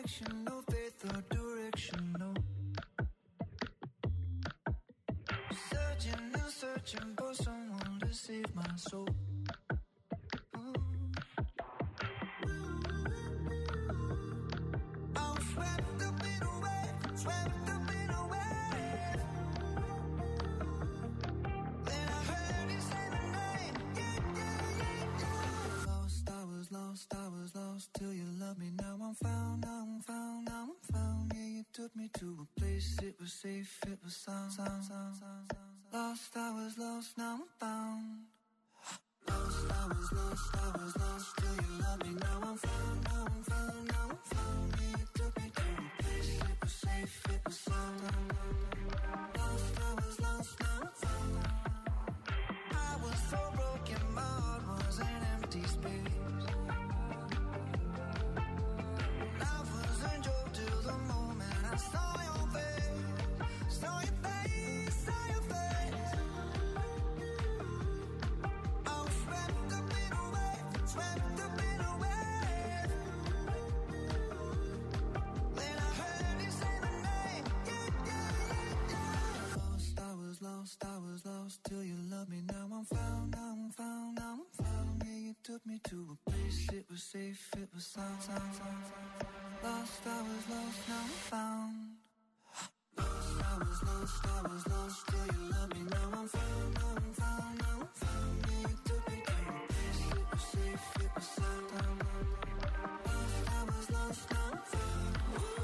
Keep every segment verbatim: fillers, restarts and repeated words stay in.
connection, no faith or direction, no. Searching and searching for someone to save my soul. Took me to a place, it was safe, it was sound, sound, sound, sound, sound. Lost, I was lost, now I'm found. Lost, I was lost, I was lost, till you love me, now I'm found, now I'm found, now I'm found. Yeah, you took me to a place, it was safe, it was sound. Lost, I was lost, now I'm found. I was so broken, my heart was an empty space. Life was a joke till the moment I saw your face, saw your face, saw your face. I was swept up in a wave, swept up in a wave. Then I heard you say my name, yeah, yeah, yeah, yeah. Lost, I was lost, I was lost, till you loved me, now I'm found, now I'm found, now I'm found. Yeah, you took me to a place, it was safe, it was sound, sound, sound, sound. Lost, I was lost, now I'm found. Lost, I was lost, I was lost, till you love me, now I'm found, now I'm found, now I'm found. Yeah, you took me to a place, it was safe, it was sound. Lost, I was lost, now I'm found.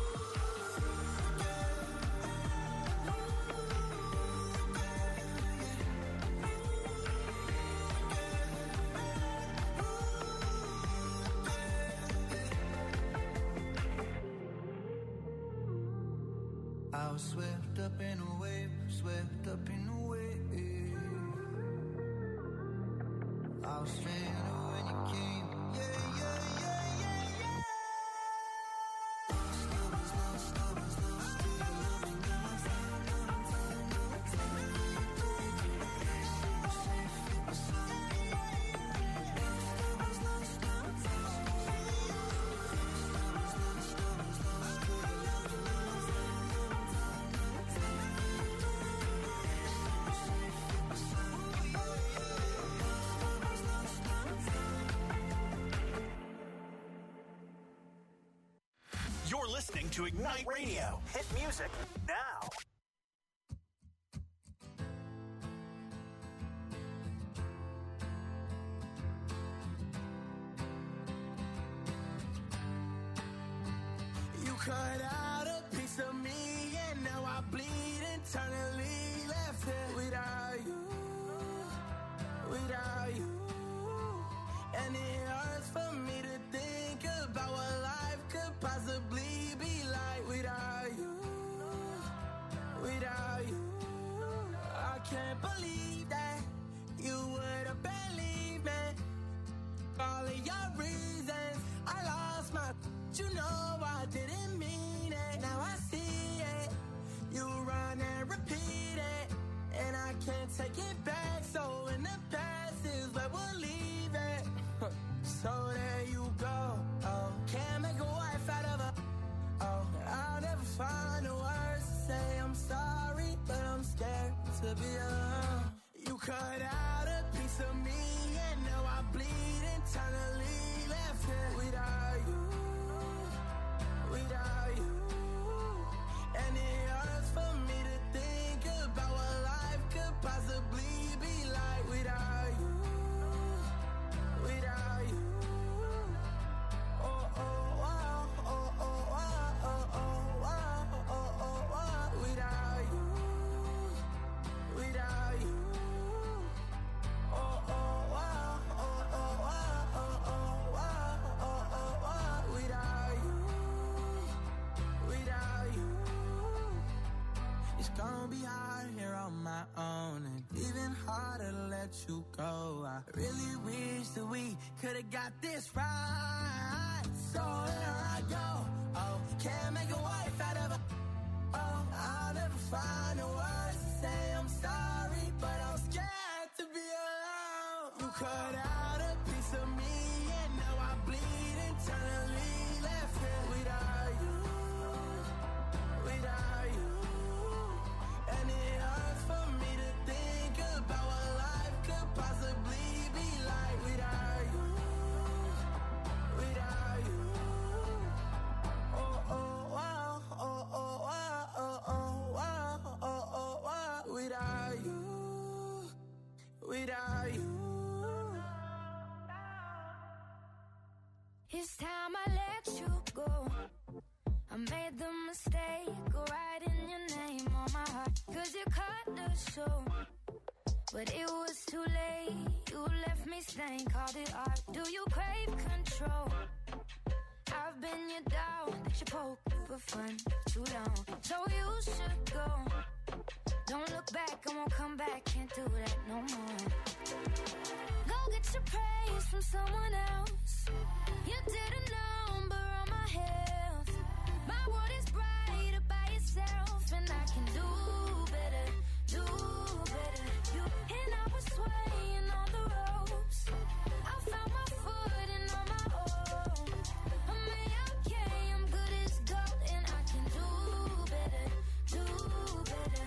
I was swept up in a wave, swept up in a wave. I was stranded when you came, yeah, yeah, yeah, yeah, yeah. Lost, I was lost, I was lost, till you love me, now I'm found, now I'm found, now I'm found. You took me to a place, it was safe, it was sound. Lost, I was lost, now I'm found. Lost, I was lost, I was lost, till you love me, now I'm found, now I'm found, now I'm found. You took me to a place, it was safe, it was sound. Lost, I was lost, now I'm found. You're listening to Ignite Radio. Hit music now. You cut out a piece of me, and now I bleed internally. Left here without you, without you. And it hurts for me to think about what life could possibly be like without you, without you. I can't believe that you would have believed me. All of your reasons, I lost my. You know I didn't mean it. Now I see it. You run and repeat it, and I can't take it back. So in the past is where we'll leave it. So there you go. Oh, can't make a wife out of her. Oh, I'll never find the words to say I'm sorry, but I'm scared to be alone. You cut out a piece of me, and now I bleed internally. Left here without you, without you. And it hurts for me to think about what life could possibly be like without you, without you. Oh, oh, wow, oh, oh, wow, oh, oh, wow, oh, oh, wow. Without you, without you. Oh, oh, wow, oh, oh, wow, oh, oh, wow, oh, oh, wow. Without you, without you. It's gonna be hard here on my own, and even harder to let you go. I really wish that we could've got this right. So here I go. Oh, can't make a wife out of her. Oh, I'll never find the words to say I'm sorry, but I'm scared to be alone. You cut out a piece of me, and now I bleed internally. Left here without you, you cut the show, but it was too late. You left me stained, called it art. Do you crave control? I've been your dog that you poke for fun too long. So you should go. Don't look back, I won't come back. Can't do that no more. Go get your praise from someone else. You did a number on my health. My world is brighter by yourself, and I can do better, do better. You and I was swaying on the ropes. I found my footing on my own. I'm A-okay, I'm good as gold, and I can do better, do better.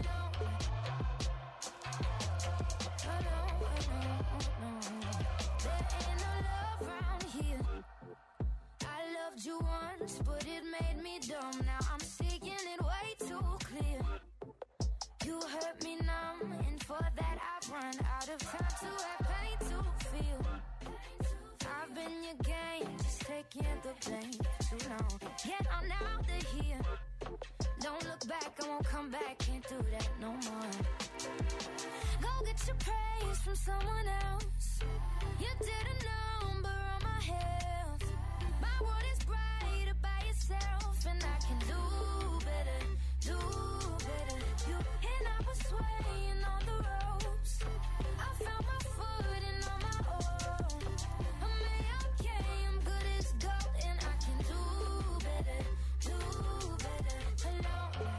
Hello, hello, hello, hello. There ain't no love around here. I loved you once, but it made me dumb. Now I'm seeking it way too clear. You hurt me numb, and for that I've run out of time to have pain to feel. I've been your game, just taking the blame too long. Yet I'm out of here. Don't look back, I won't come back, can't do that no more. Go get your praise from someone else. You did a number on my health. My world is brighter by yourself, and I can do better, do better. You and I was swaying on the ropes. I found my footing on my own. I'm A-okay, I'm good as gold, and I can do better, do better. Hello.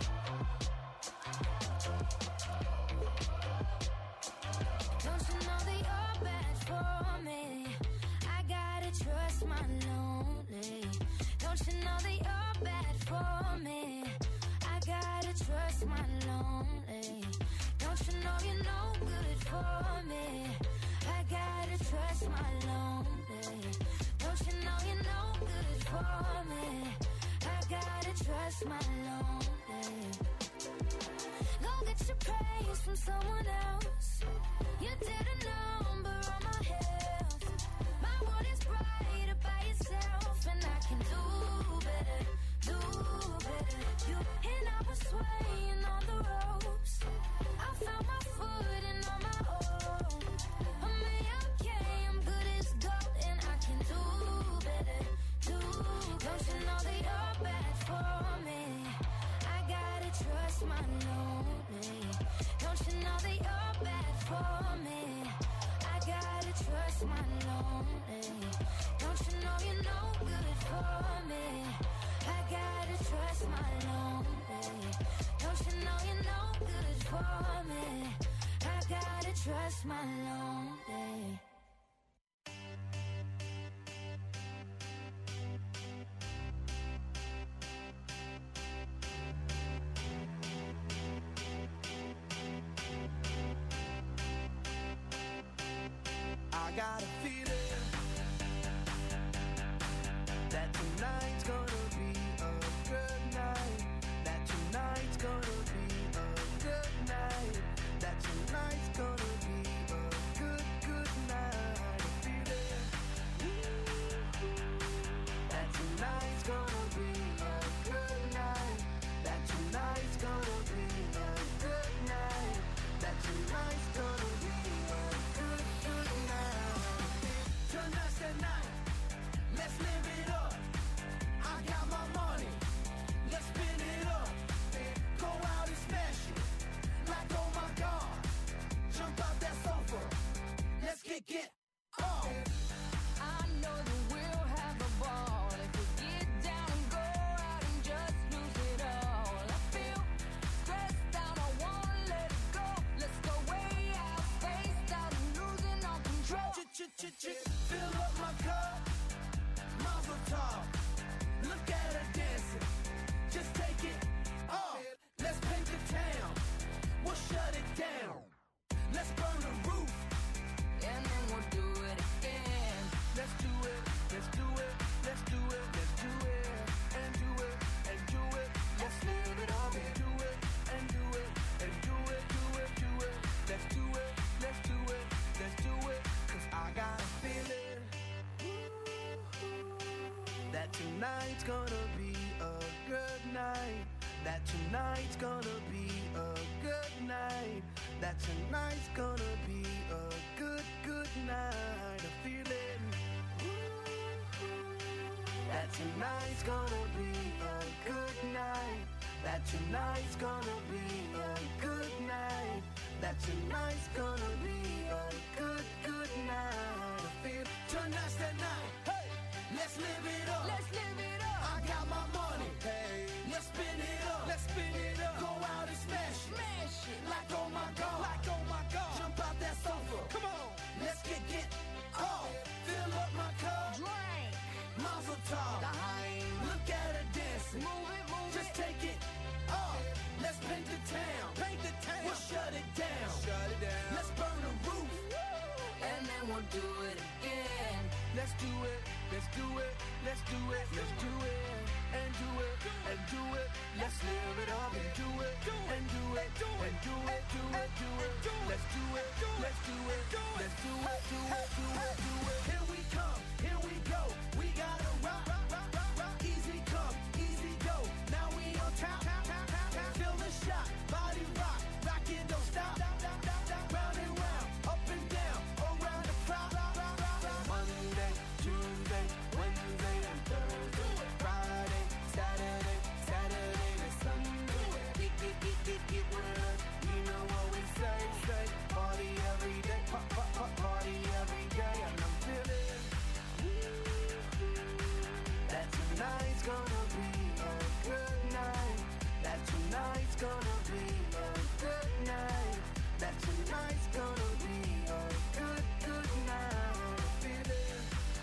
Don't you know that you're bad for me? I gotta trust my lonely. Don't you know that you're bad for me? I gotta trust my lonely. Don't you know you're no good for me? I gotta trust my lonely. Don't you know you're no good for me? I gotta trust my lonely. Go get your praise from someone else. You did a number on my health. My world is brighter by yourself, and I can do better, do better. You and I was swaying on the ropes. I found my footing on my own. I'm A-okay, I'm good as gold, and I can do better, do better. Don't you know that you're bad for me? I gotta trust my lonely. Don't you know that you're bad for me? I gotta trust my lonely. Don't you know you're no good for me? I gotta trust my lonely. Don't you know you're no good for me? I gotta trust my lonely. I got a feeling that tonight's gonna be a good night. That tonight's gonna be a good night. That tonight's gonna be a good, good night. A feeling that tonight's gonna be a good night. That tonight's gonna be a good night. That tonight's gonna be a good, good night. Tonight's the night. Let's live it up. I got my money. Let's spin it up. Go out and smash it. Like, oh my God. Jump out that sofa. Let's kick it off. I know that we'll have a ball if we get down and go out and just lose it all. I feel stressed out, I wanna let it go. Let's go way out, spaced out and losing all control. Fill up my cup. Mazel tov. Look at her dancing. Just take it off. Let's paint the town. We'll shut it down. Let's burn the roof. And then we'll do it again. Let's do it. Let's do it. Let's do it. Let's do it. And do it. And do it. Let's live it up. And do it. And do it. And do it. Do it. Do it. Let's do it. Let's do it. Let's do it. Cause I got a feeling that tonight's gonna be a good night. That that tonight's gonna be a good night. That tonight's gonna be a good, good night. A feeling. That tonight's gonna be a good night. That tonight's gonna be a good night. That tonight's gonna be a good, good night. I feel tonight's the night. Hey, let's live it up. Let's live it up. I got my money. Hey, let's spin it up. Let's spin it up. Go out and smash it. Smash it. Like oh my God. Like oh my God. Jump out that sofa. Come on. Let's get get off. Fill up my cup. Drink. Mazel tov. Look at her dancing. Move it, move Just it. take it off. Let's paint the town. Paint the town. We'll shut it down. Shut it down. Let's burn the roof. And then we'll do it again. Let's do it. Let's do it. Let's do it. Let's do it. And do it. And do it. Let's live it up and do it. And do it. And do it. Do it. Do it. Let's do it. Let's do it. Let's do it. Do it. Do it. Do it. Here we come. Here we go. We gotta rock. Rock. Rock. Rock. Easy come. Easy go. Now we on top. Feel the shot. Body rock. Rock it. Don't stop. Round and round. Up and down. Around the clock. Monday, Tuesday, Wednesday, and Thursday. Friday, Saturday, Saturday, and Sunday. Get, get, get, get, get with us. You know what we say, say. Party every day. Pop, pop, pop, party every day. And I'm feeling that tonight's gonna be a good night. That tonight's gonna be a good night. That tonight's gonna be a good, good night. Feeling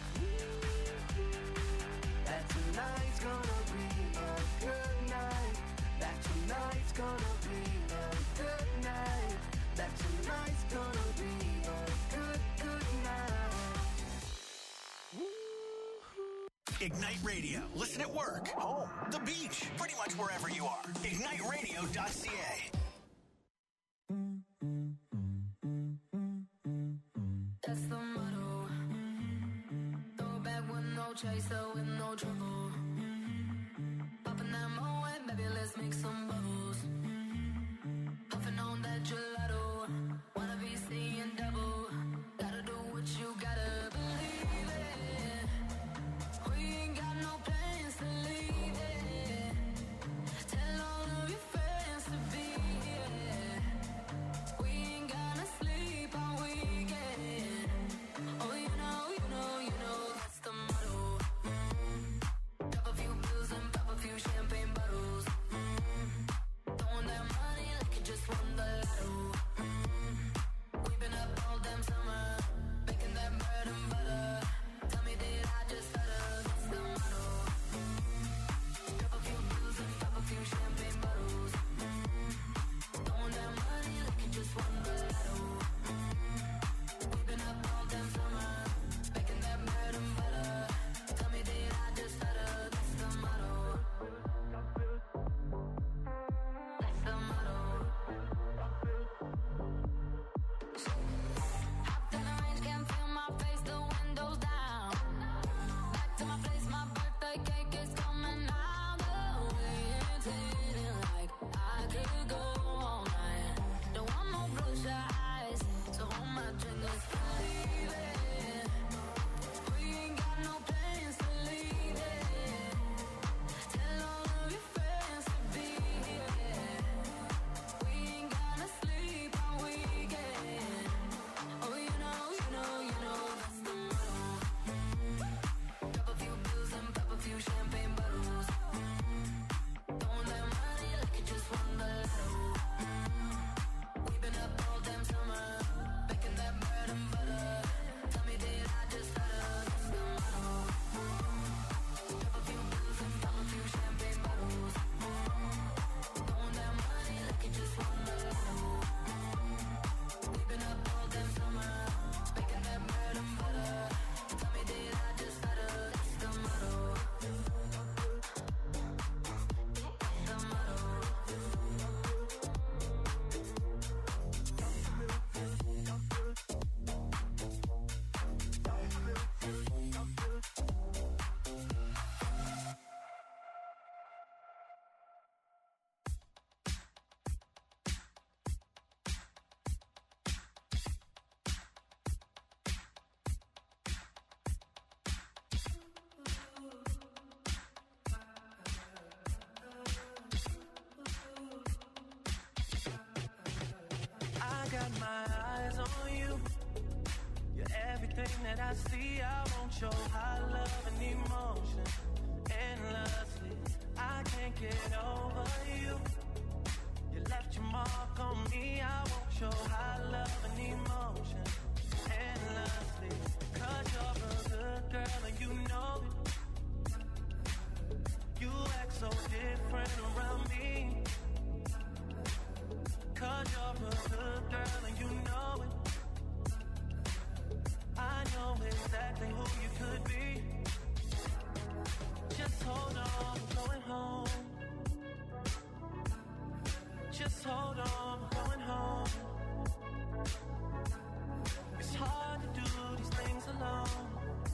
that tonight's gonna be a good night. That tonight's gonna be a good night. That tonight's gonna be a good, good night. Ignite Radio. Listen at work, home, the beach, pretty much wherever you are. ignite radio dot c a. That's the motto. Throw back with no chaser, with no trouble. Popping that Moet, baby, let's make some bubbles. Puffing on that gelato. Wanna be seeing double. Gotta do what you gotta believe it. We ain't got no plans to leave it. Tell all of your friends to be here. We ain't gonna sleep all weekend. Oh, you know, you know, you know, that's the motto. Mm. got my eyes on you. You're everything that I see. I want your high love and emotion endlessly. I can't get over you. You left your mark on me. I want your high love and emotion endlessly. Cause you're a good girl and you know it. You act so different around me. Cause you're a good girl and you know it. I know exactly who you could be. Just hold on, we're going home. Just hold on, we're going home. It's hard to do these things alone.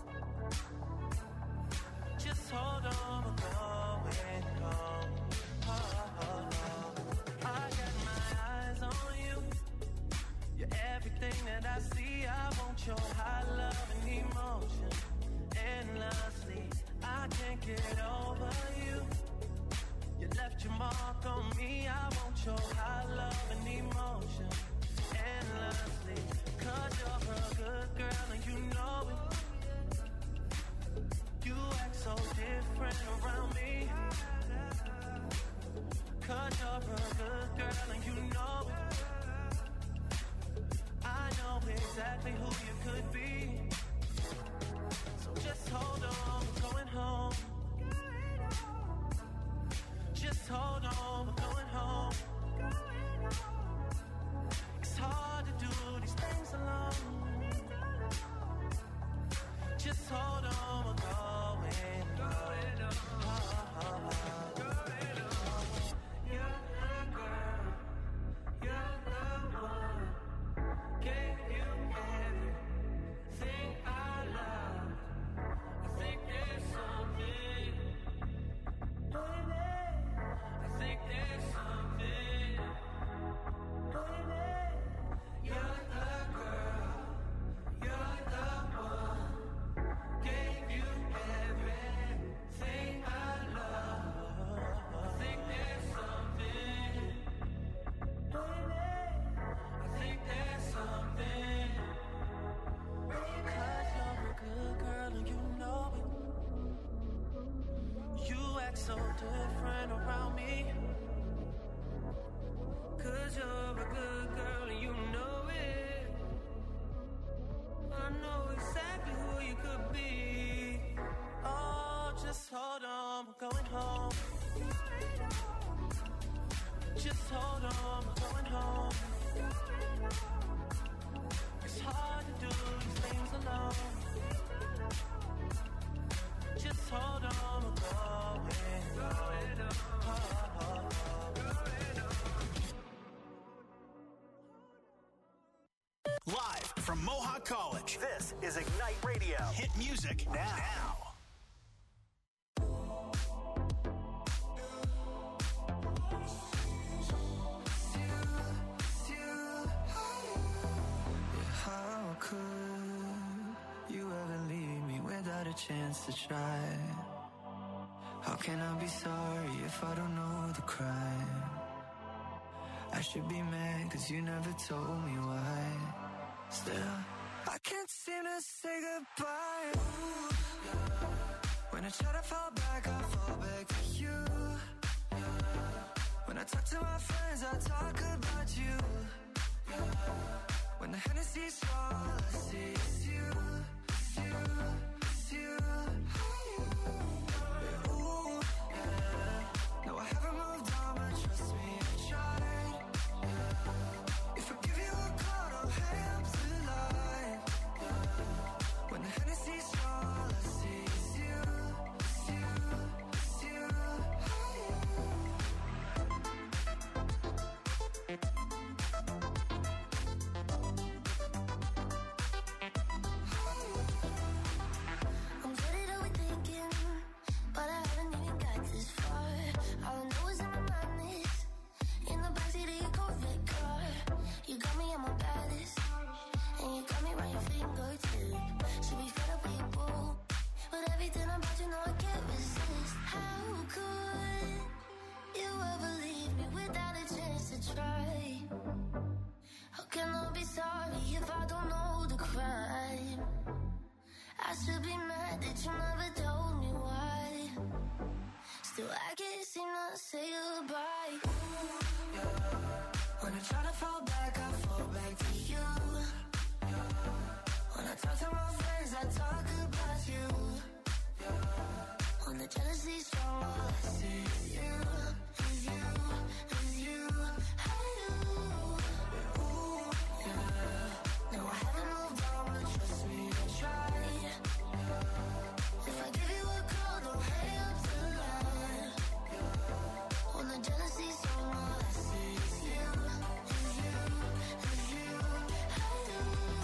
Just hold on, we're going home. Oh, oh, oh. I got my eyes on you. You're everything that I see. I want your high love and emotion endlessly. I can't get over you. You left your mark on me. I want your high love and emotion endlessly. Cause you're a good girl and you know it. You act so different around me. Cause you're a good girl and you know it. I know exactly who you could be. So just hold on, we're going home. Just hold on, we're going home. It's hard to do these things alone. Just hold on, we're going home. Oh, oh, oh. You're the girl, you're the one. Gave you everything I love. I think there's something. I think there's something. You're the girl, you're the one. Gave you everything I love. I think there's something. I think there's something. Cause you're a good girl and you know it. You act so different around me. Cause you're a good girl and you know it. I know exactly who you could be. Oh, just hold on, we're going home. Just hold on, we're going home. It's hard to do these things alone. Just hold on, we're going, going, oh, oh, oh. Live from Mohawk College, this is Ignite Radio. Hit music now. How could you ever leave me without a chance to try? How can I be sorry if I don't know the crime? I should be mad cause you never told me why. Still, I can't seem to say goodbye. Ooh, yeah. When I try to fall back, I fall back to you. Yeah. When I talk to my friends, I talk about you. Yeah. When the Hennessy's all I see is you, it's you, it's you, yeah, ooh, yeah. No, I haven't moved on, but trust me, I've tried, yeah. If I give you a call, don't hang up the line, yeah. When the Hennessy's all I see is you, it's you, it's you, jealousy strong, all I see is you, is you, is you. I do. Ooh, yeah. No, I haven't moved on, but trust me, I tried. If I give you a call, don't hang up the line. On the jealousy strong, all I see is you, is you, is you. I do.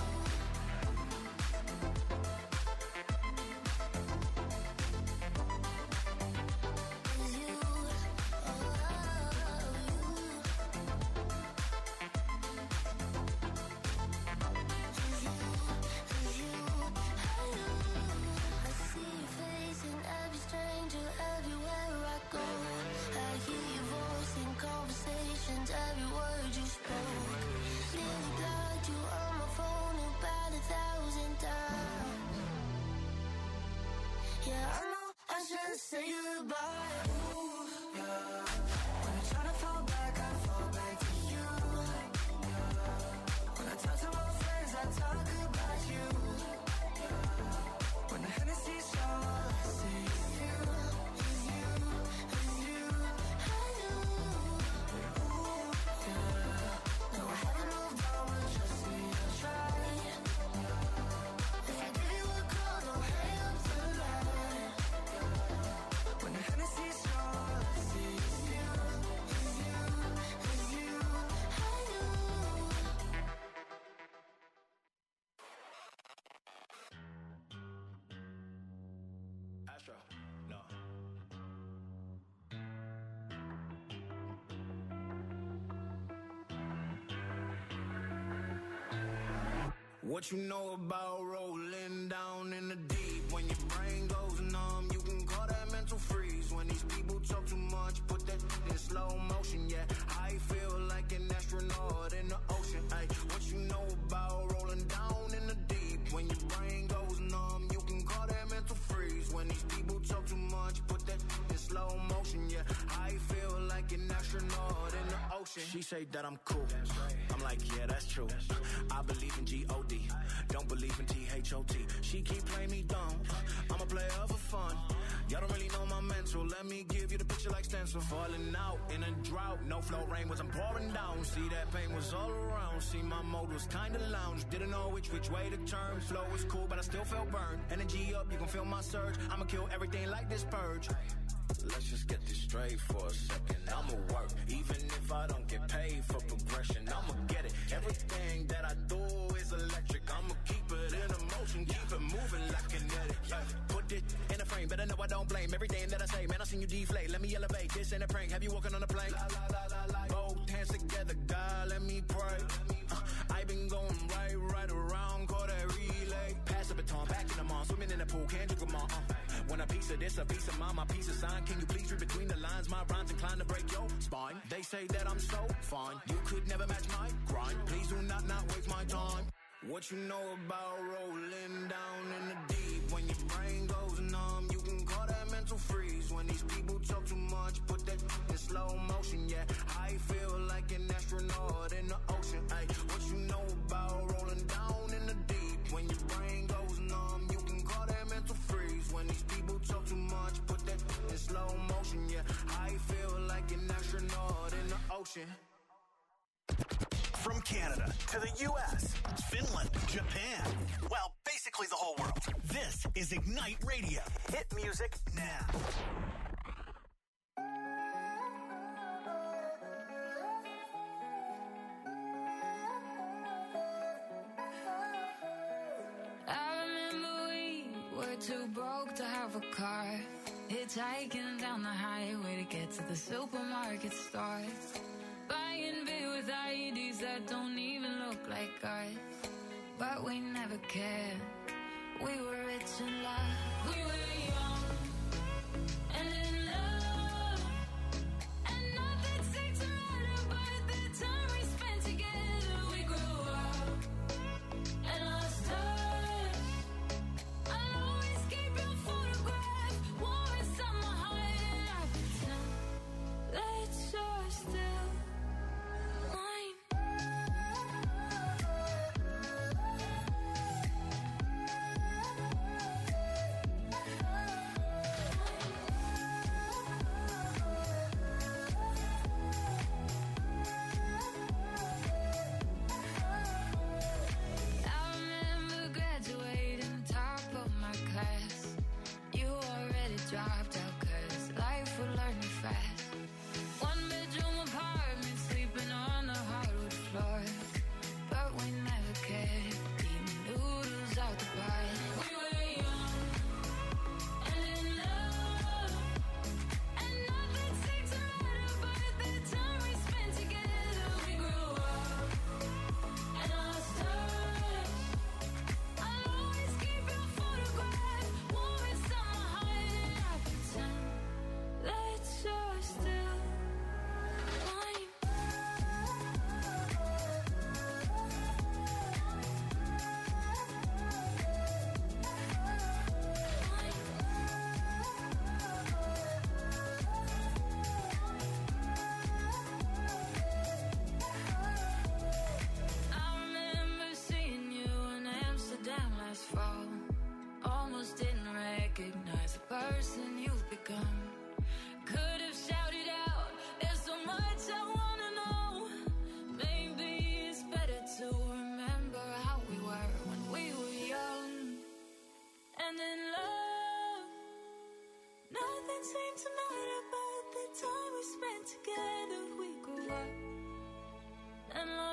Every word you spoke, nearly blocked you on my phone about a thousand times. Yeah, I know I should say goodbye. Ooh, yeah. When I try to fall back, I fall back to you. Yeah. When I talk to my friends, I talk about you. Yeah. When the Hennessy's strong, all I see is you, is you, is you. I do. No, I haven't moved on, but trust me, I tried. If I give you a call, don't hang up the line. When the Hennessy's strong, all I see is you, is you, is you. I do. Astro, no. What you know about rolling down in the deep? When your brain goes numb, you can call that mental freeze. When these people talk too much, put that in slow motion. Yeah, I feel like an astronaut in the ocean. Ay, what you know about rolling down in the deep? When your brain goes numb, you can call that mental freeze. When these people talk too much, put that in slow motion. Yeah, I feel like an astronaut in the ocean. She say that I'm cool. I'm like, yeah, that's true. I believe in G O D. Don't believe in T H O T. She keep playing me dumb. I'm a player for fun. Y'all don't really know my mental. Let me give you the picture like stencil. Falling out in a drought. No flow rain was I'm pouring down. See that pain was all around. See my mode was kinda lounge. Didn't know which which way to turn. Flow was cool, but I still felt burned. Energy up, you can feel my surge. I'ma kill everything like this purge. Let's just get this straight for a second. I'ma work, even if I don't get paid for progression. I'ma get it. Everything that I do is electric. I'ma keep it in a motion, keep it moving like kinetic. Put it in a frame, better know I don't blame everything that I say. Man, I seen you deflate. Let me elevate. This ain't a prank. Have you walking on a plane? La, la, la, la, la. Both hands together, God, let me pray. Uh, I been going right, right around, call that relay. Pass the baton, back in the mall, swimming in the pool, can't drink them all. Uh. When a piece of this, a piece of mine, my piece of sign. Can you please read between the lines? My rhymes inclined to break your spine. They say that I'm so fine. You could never match my grind. Please do not not waste my time. What you know about rolling down in the deep? When your brain goes numb, you can call that mental freeze. When these people talk too much, put that in slow motion. Yeah, I feel like an astronaut in the ocean. Ay, what you know about rolling down in the deep? When your brain goes numb, you can call that mental freeze. When these people talk too much, put that in slow motion. Yeah, I feel like an astronaut in the ocean. From Canada to the U S, Finland, Japan, well, basically the whole world. This is Ignite Radio. Hit music now. I remember we were too broke to have a car, hitchhiking down the highway to get to the supermarket store, buying beer with I Ds that don't even look like ours. But we never cared. We were rich in love. We were young and in love, and nothing seemed to matter but the time we spent together. We grew up and lost touch. I'll always keep your photograph warm inside my heart, and I pretend that you're still mine.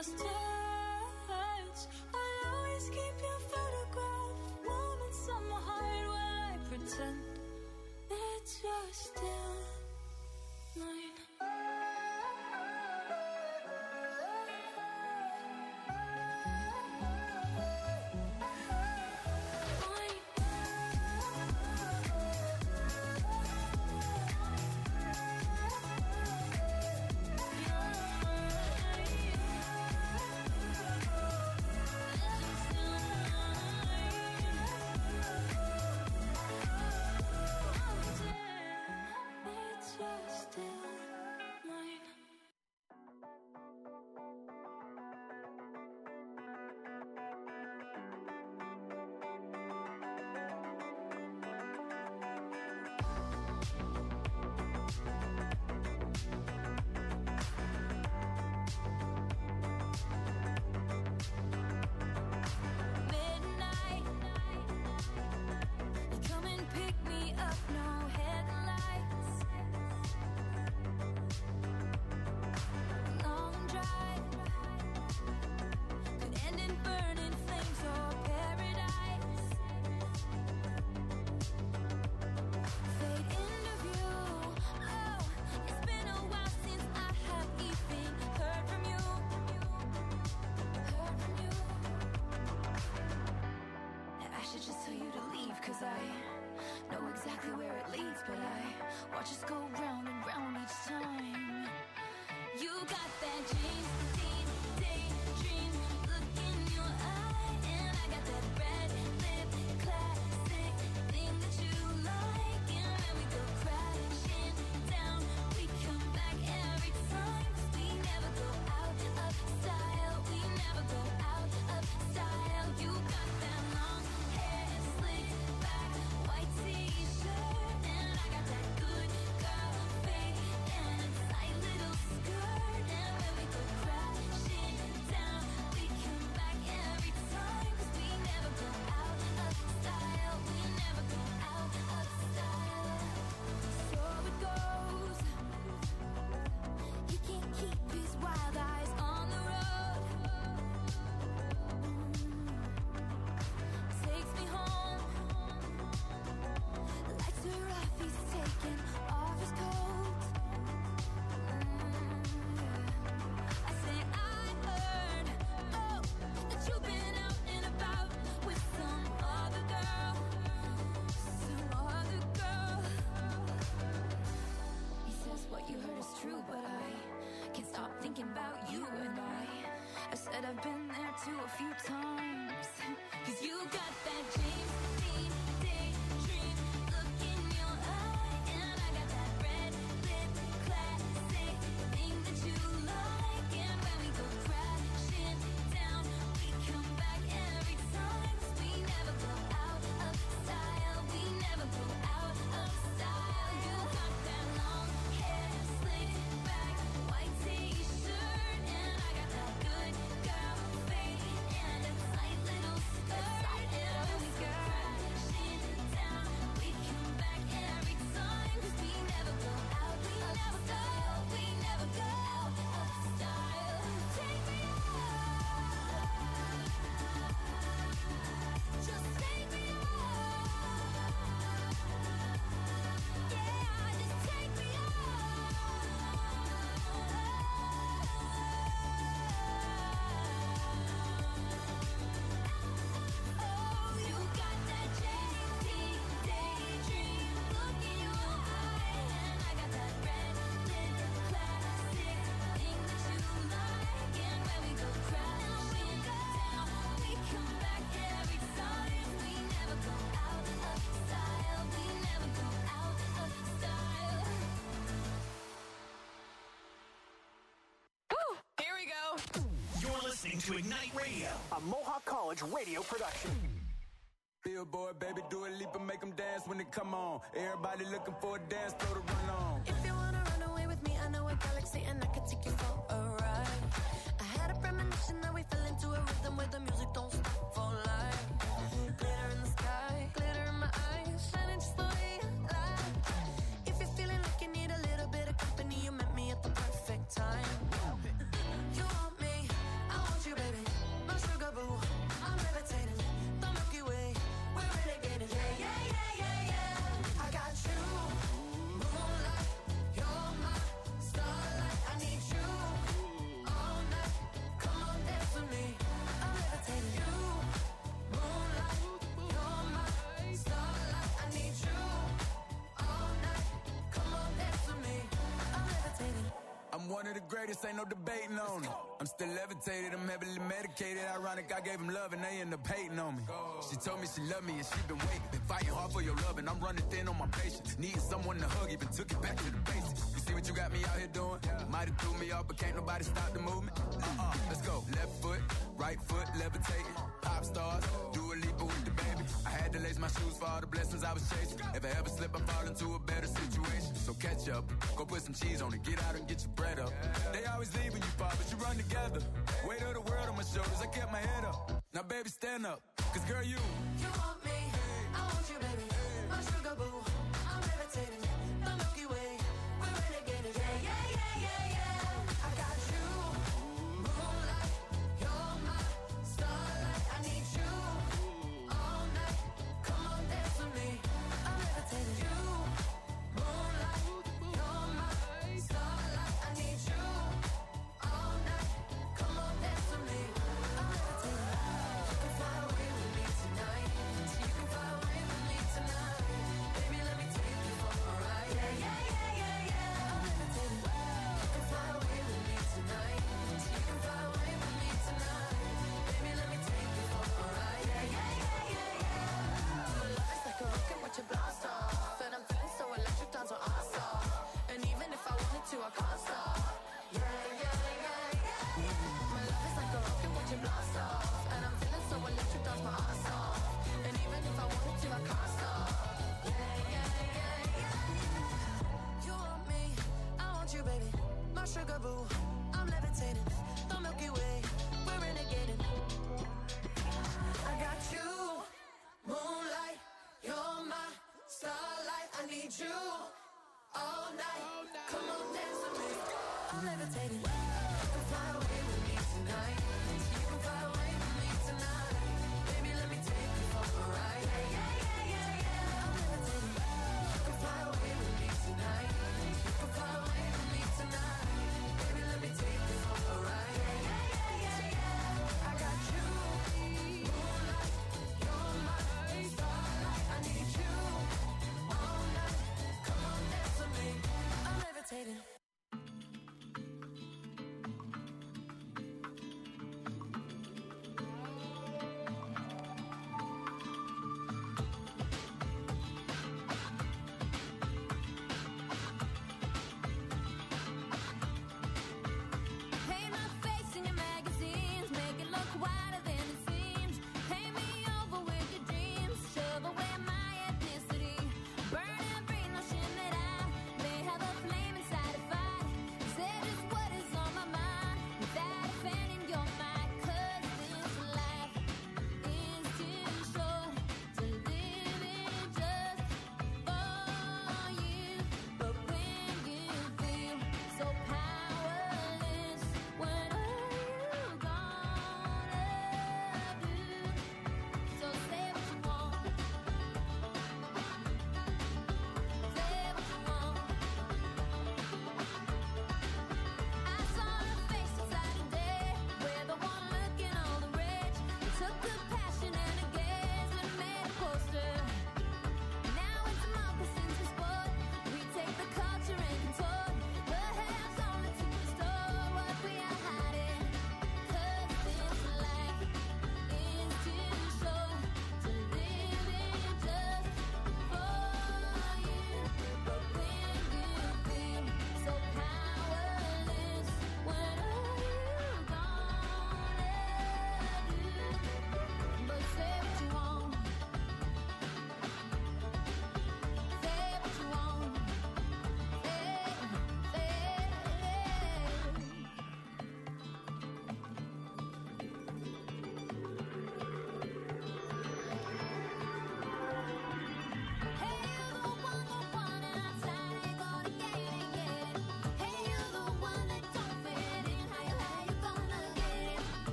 lost touch. I'll always keep your photograph warm inside my heart while I pretend that you're still mine. Watch us go round and round each time. You got that dream, deep, daydream look in your eye, and I got that red lip classic thing that you like. And when we go crashing down, we come back every time. 'Cause we never go out of style. We never go out of style. You got that long hair slicked back, white t-shirt, and I got that good girl fade and a tight little skirt. And when we go crashing down, we come back every time. 'Cause we never go out of style. We never go out of style. So it goes. He can't keep his wild eyes on the road. Takes me home. Lights are off, he's taking off his coat. I say I heard, oh, that you've been out and about with some other girl, some other girl. He says what you heard is true, but I can't stop thinking about you and I. I said I've been there too a few times. 'Cause you got that James Dean daydream look in your eye, and I got that red lip classic thing that you like. And when we go crashing down, we come back every time. 'Cause we never go out of style. We never go out of style. You got that long hair slicked back, white t-shirt, and I got that good girl fade and a tight little skirt. And when we go crashing down, we come back every time. 'Cause we never go out of style. We never go out of style. Take me out. Just take me out. Yeah, just take me out. Oh, you got that J T daydream look in your eye, and I got that red lip classic thing that you like. And when we go crashing down, we come back every time. We never go out of style. We never go out of style. Here we go. You're listening to Ignite Radio, A Mohawk College radio production. Billboard, baby, do a leap and make them dance when they come on. Everybody looking for a dance floor to run on. If you wanna run away with me, I know a galaxy and I can take you for a ride. I had a premonition that we fell into a rhythm where the music don't stop for life. Glitter in the sky, glitter in my eyes, shining just the way I like. If you're feeling like you need a little bit of company, you met me at the perfect time. You want me, I of the greatest, ain't no debating on it. I'm still levitated, I'm heavily medicated. Ironic, I gave him love and they end up hating on me. She told me she loved me and she been waiting. Been fighting hard for your love and I'm running thin on my patience. Needing someone to hug, even took it back to the basics. You see what you got me out here doing? Might have threw me off, but can't nobody stop the movement. Uh-uh, let's go. Left foot, right foot, levitating. Pop stars, do a leap with the baby. I had to lace my shoes for all the blessings I was chasing. If I ever slip, I fall into a better situation. So catch up, go put some cheese on it, get out and get your bread up. They always leave when you fall, but you run together. Weight of the world on my shoulders, I kept my head up. Now baby, stand up, cause girl, you You want me, I want you, baby. My sugar boo, I'm levitating. The Milky Way, we're renegading. Yeah, yeah, yeah, yeah, yeah. I got you, moonlight. You're my starlight. I need you all night. Come on, dance with me. I'm levitating. You, moonlight. You're my starlight. I need you all night. Come on, dance with me. I'm levitating. You can fly away with me tonight. So you can fly away with me tonight. Baby, let me take you for a ride. Yeah, yeah, yeah, yeah, yeah. I'm levitating. You can fly away with me tonight. So you can fly away with me tonight. Baby, let me take you for a ride. Yeah, yeah, yeah, yeah, yeah. My love is like a rocket, watch it blast off. And I'm feeling so electric, dance on our stop. And even if I wanted to, I can't stop. Yeah, yeah, yeah, yeah. My love is like a rocket, watch it blast off. And I'm feeling so electric, dance my ass off. And even if I wanted to, I can't stop. Yeah, yeah, yeah, yeah. You want me, I want you, baby. My sugar boo, I'm levitating. The Milky Way, we're renegading. I got you, moonlight. You're my starlight. I need you all night. Come on, dance with me. I'm levitating. You can fly away with me tonight. So you can fly away with me tonight. Baby, let me take you for a ride. Yeah, yeah, yeah, yeah, yeah. I'm levitating. You can fly away with me tonight. You can fly away with me tonight. Baby, let me take you for a ride. Yeah, yeah, yeah, yeah, yeah. I got you, moonlight. You're my starlight. I need you all night. Come on, dance with me. I'm levitating.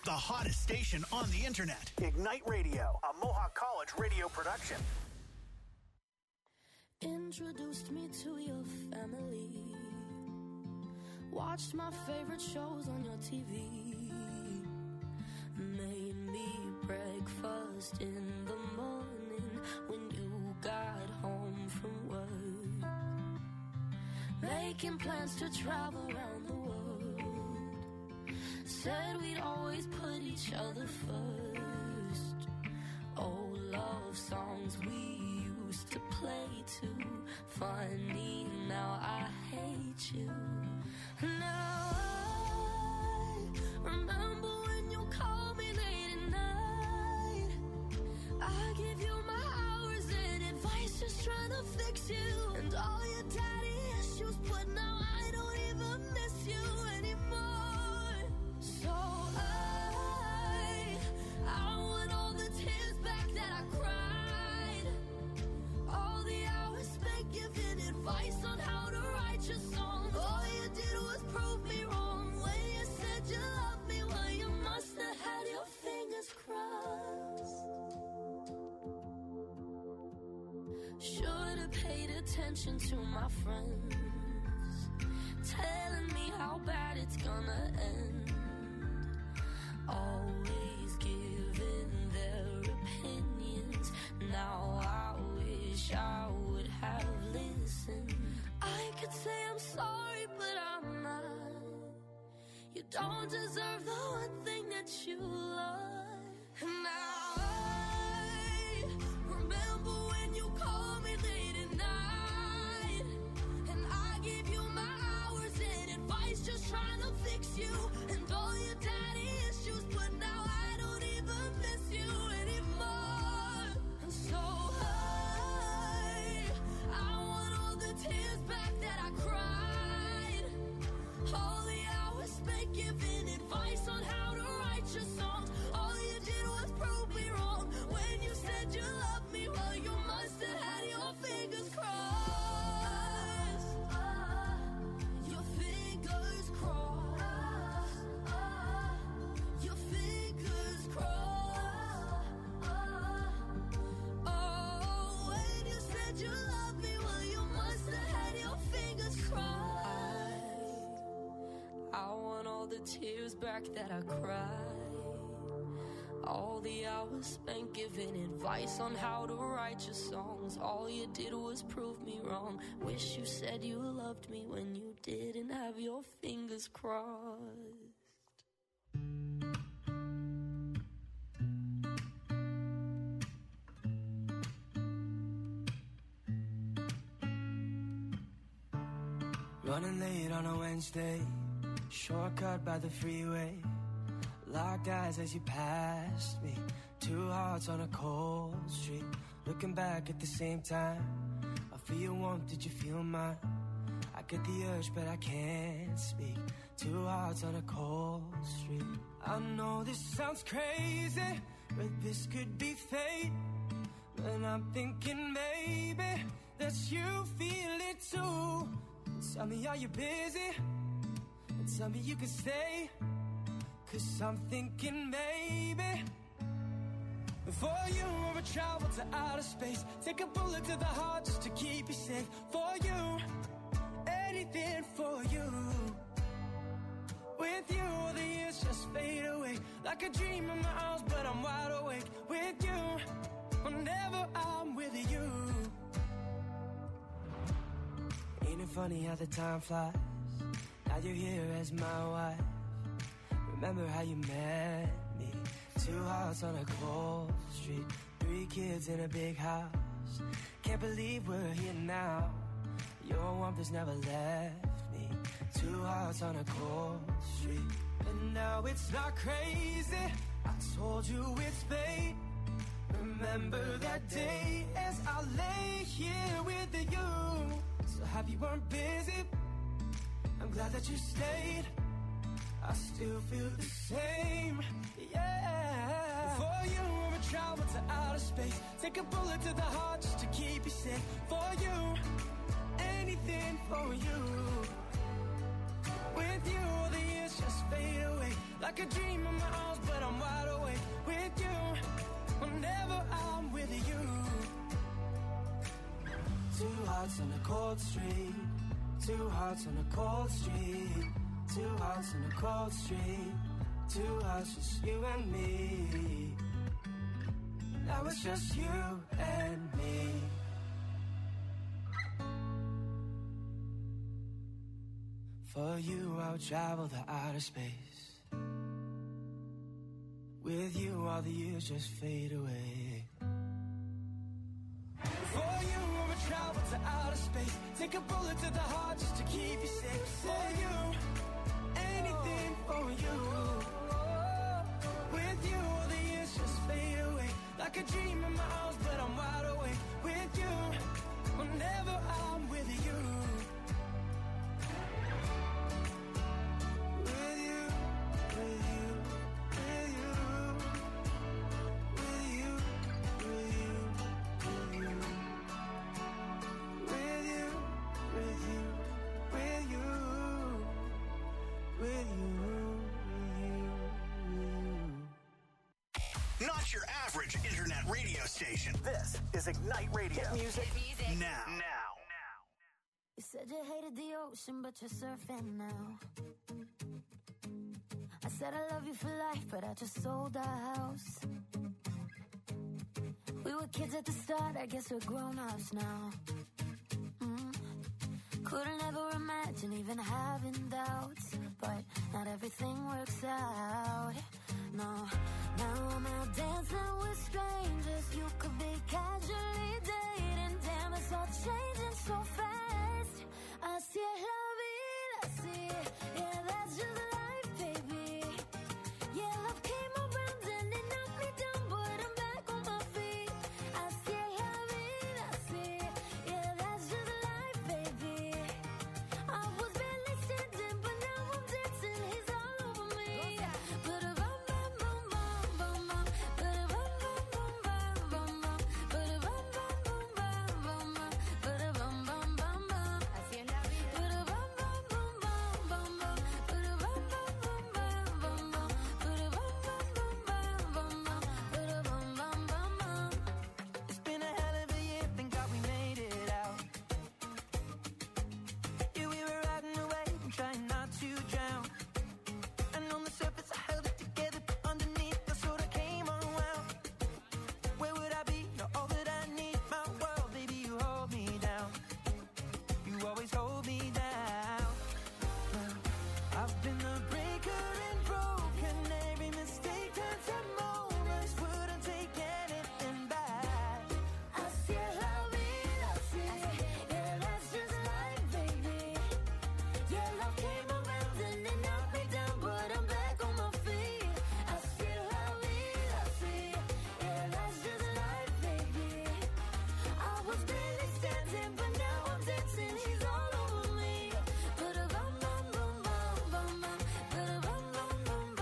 The hottest station on the internet. Ignite Radio, a Mohawk College radio production. Introduced me to your family. Watched my favorite shows on your T V. Made me breakfast in the morning when you got home from work. Making plans to travel around the world. Said we'd always put each other first. Old love songs we used to play too. Funny, now I hate you. Now I remember when you called me late at night. I give you my hours and advice, just trying to fix you. And all your daddy issues, but now I don't even miss you anymore. So I, I want all the tears back that I cried. All the hours spent giving advice on how to write your songs. All you did was prove me wrong when you said you loved me. Well, you must have had your fingers crossed. Should have paid attention to my friends, telling me how bad it's gonna end. Always giving their opinions. Now I wish I would have listened. I could say I'm sorry, but I'm not. You don't deserve the one thing that you love. And now I remember when you called me late at night, and I gave you my hours and advice, just trying to fix you. And all your daddy issues, but now I don't even miss you anymore. And so I, I want all the tears back that I cried. All the hours spent giving advice on how to write your songs. All you did was prove me wrong when you said you loved me. Well, you must have had your fingers crossed. Your fingers crossed. Your fingers crossed. Oh, when you said you loved me, well, you must have had your fingers crossed. I want all the tears back that I cried. All the hours spent giving advice on how to write your songs. All you did was prove me wrong. Wish you said you loved me when you didn't have your fingers crossed. Running late on a Wednesday, shortcut by the freeway. Locked eyes as you passed me. Two hearts on a cold street. Looking back at the same time. I feel your warmth, did you feel mine? I get the urge but I can't speak. Two hearts on a cold street. I know this sounds crazy, but this could be fate. And I'm thinking maybe that you feel it too. Tell me, are you busy? And tell me you can stay. Cause I'm thinking maybe for you I would travel to outer space. Take a bullet to the heart just to keep you safe. For you, anything for you. With you, all the years just fade away. Like a dream in my arms, but I'm wide awake. With you, whenever I'm with you. Ain't it funny how the time flies? Now you're here as my wife. Remember how you met me? Two hearts on a cold street. Three kids in a big house. Can't believe we're here now. Your warmth has never left me. Two hearts on a cold street. And now it's not crazy. I told you it's fate. Remember that day as I lay here with you. So happy you weren't busy. I'm glad that you stayed. I still feel the same, yeah. For you, I would travel to outer space. Take a bullet to the heart just to keep you safe. For you, anything for you. With you, all the years just fade away. Like a dream in my arms, but Two hearts on a cold street. Two hearts on a cold street. Two hearts on a cold street. Two hearts, just you and me. Now it's just you and me. For you, I'll travel to outer space. With you, all the years just fade away. For you, I would travel to outer space. Take a bullet to the heart just to keep you safe. For you, anything for you. With you, all the years just fade away. Like a dream in my arms, but I'm wide awake. With you, whenever I'm with you. With you, with you, with you. With you, with you, with you. With you, with you, with you. With you, with you. Not your average internet radio station. This is Ignite Radio. Hit music. Now. Now. You said you hated the ocean, but you're surfing now. I said I love you for life, but I just sold our house. We were kids at the start, I guess we're grown-ups now. Mm. Couldn't ever imagine even having doubts, but not everything works out. No, now I'm out dancing with strangers. You could be casually dating. Damn, it's all changing so fast. Así es la vida, así. Yeah, that's just life, baby. Yeah, love came around and it knocked me down, but I'm back on my feet. Así es la vida, así. Yeah, that's just life, baby. I was barely standing, but now I'm dancing. He's all over me. But a bum bum bum bum bum, but a bum bum bum bum bum, but a bum bum bum bum bum, but a bum bum bum bum. Así es la vida. But a bum bum bum bum bum, but a bum bum bum bum bum, but a bum bum bum bum bum, but a bum bum bum bum. It's been a hell of a year, thank God we made it out. Yeah, we were riding away and trying not to drown. And on the surface I held it together, but underneath I sort of came unwound. Where would I be? You're all that I need, my world, baby, you hold me down. You always hold me down. Now, I've been the breaker and broken. Every mistake turns to moments. Wouldn't take anything back. Así es la vida, así. Yeah, that's just life, baby. Yeah, love came around and it knocked me down, but I'm back on my feet. Así es la vida, así. Yeah, that's just life, baby. I was barely standing, but now I'm dancing. He's all over me. But a bum bum bum bum bum bum, but a bum bum bum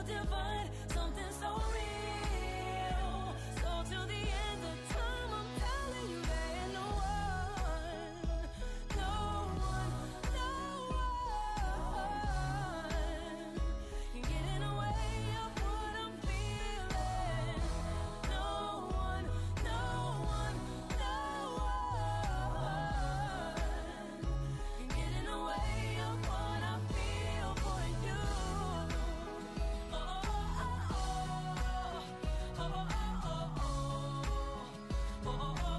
divine, something so real. So till the end of time, I'm telling you there ain't no one, no one, no one can get in the way of what I'm feeling. No one, no one, no one can get in the way of what I feel for you. Oh, oh, oh, oh, oh, oh, oh, oh, oh,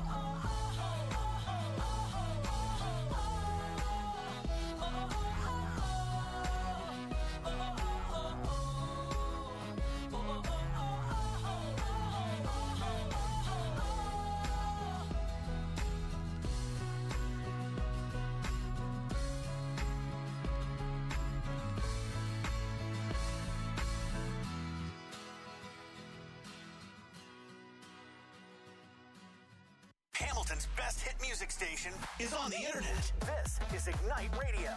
Hamilton's best hit music station is on the internet. This is Ignite Radio.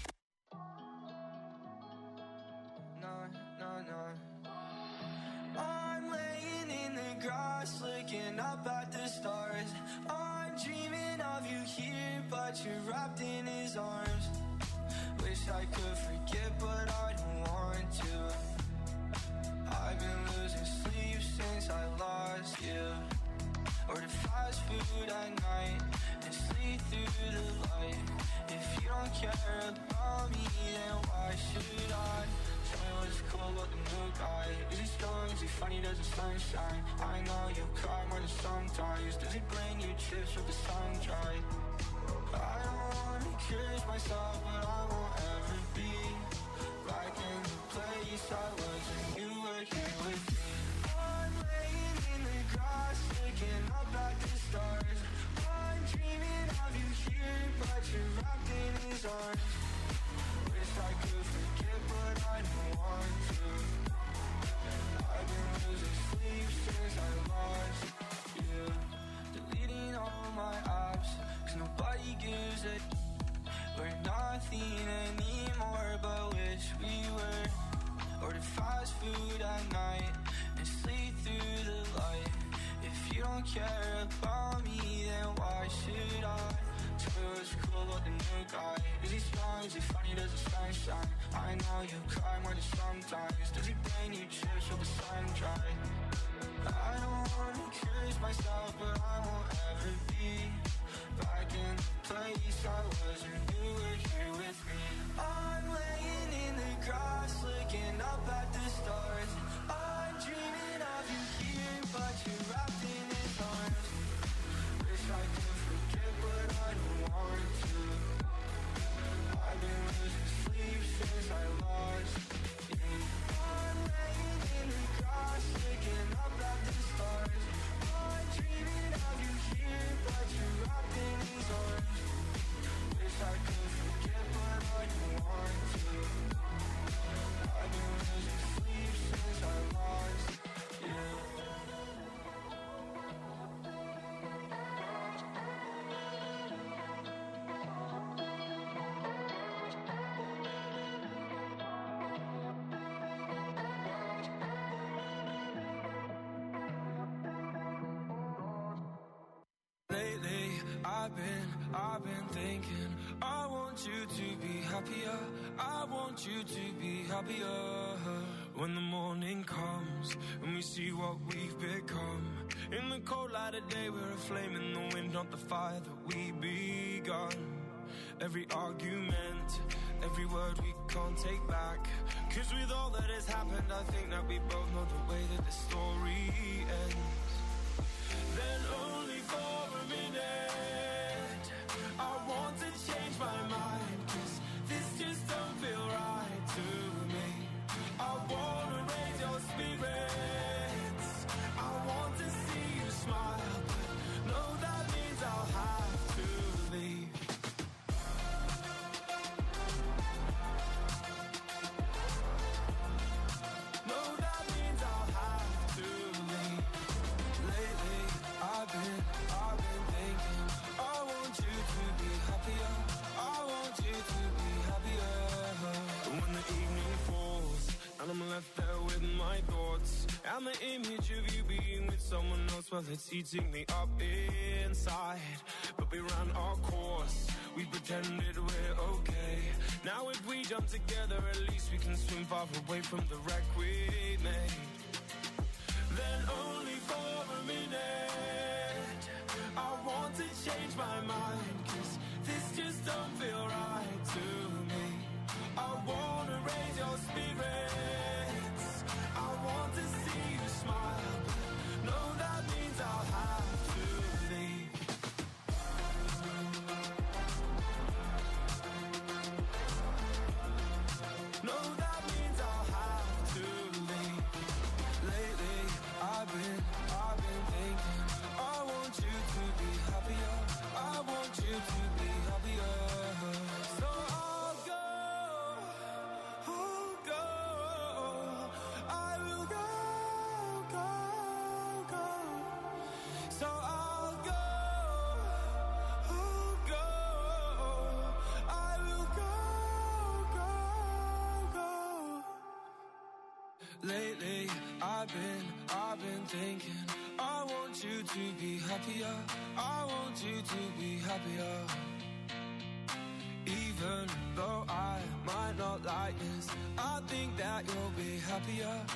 No, no, no. I'm laying in the grass, looking up at the stars. I'm dreaming of you here, but you're wrapped in his arms. Wish I could forget, but I don't want to. I've been losing sleep since I lost you. Order fast food at night and sleep through the light. If you don't care about me, then why should I? Tell me what's cool about the new guy. Is he strong? Is he funny? Does the sun shine? I know you cry more than sometimes. Does he bring you chips with the sun dry? I don't wanna curse myself, but I won't ever be back in the place I was when you were here with me. I'm laying in the grass, looking up at the stars. I'm dreaming of you here, but you're wrapped in his arms. Wish I could forget, but I don't want to. I've been losing sleep since I lost you. Deleting all my apps, cause nobody gives a. We're nothing anymore, but wish we were. Order fast food at night and sleep through the light. If you don't care about me, then why should I? Tell me what's cool about the new guy. Is he strong? Is he funny? Does the sun shine? I know you cry more than sometimes. Does he bring you chips with the sun dry? I don't wanna curse myself, but I won't ever be back in the place I was when you were here with me. I'm laying in the grass, looking up at the stars. I'm dreaming of you here, but you're wrapped in his arms. Wish I could forget, but I don't want to. I've been losing sleep since I lost you. I'm laying in the grass, looking up at the stars. I'm dreaming of you here, but you're wrapped in his arms. Wish I could forget, but I don't want to. I've been losing sleep since I lost you. Lately, I've been, I've been thinking, I want you to be happier, I want you to be happier. When the morning comes, and we see what we've become. In the cold light of day, we're a flame in the wind, not the fire that we begun. Every argument, every word we can't take back. Cause with all that has happened, I think that we both know the way that the story ends. Then only for a minute, I want to change my mind, cause this just don't feel right to me. I wanna raise your spirits, I want to see you smile, but no, that means I'll have to leave. No, that means I'll have to leave. Lately, I've been, I've been thinking, with my thoughts. And the image of you being with someone else, well, it's eating me up inside. But we ran our course, we pretended we're okay. Now if we jump together, at least we can swim far away from the wreck we made. Then only for a minute, I want to change my mind, 'cause this just don't feel right to me. I wanna raise your spirits, I want to see you smile. No, that means I'll have to leave. No, that means I'll have to leave. Lately, I've been, I've been thinking, I want you to be happier, I want you to be happier. So I'll go, I'll go, I will go, go, go. So I'll go, I'll go, I will go, go, go. Lately, I've been, I've been thinking, I want you to be happier, I want you to be happier. Even though I might not like this, I think that you'll be happier.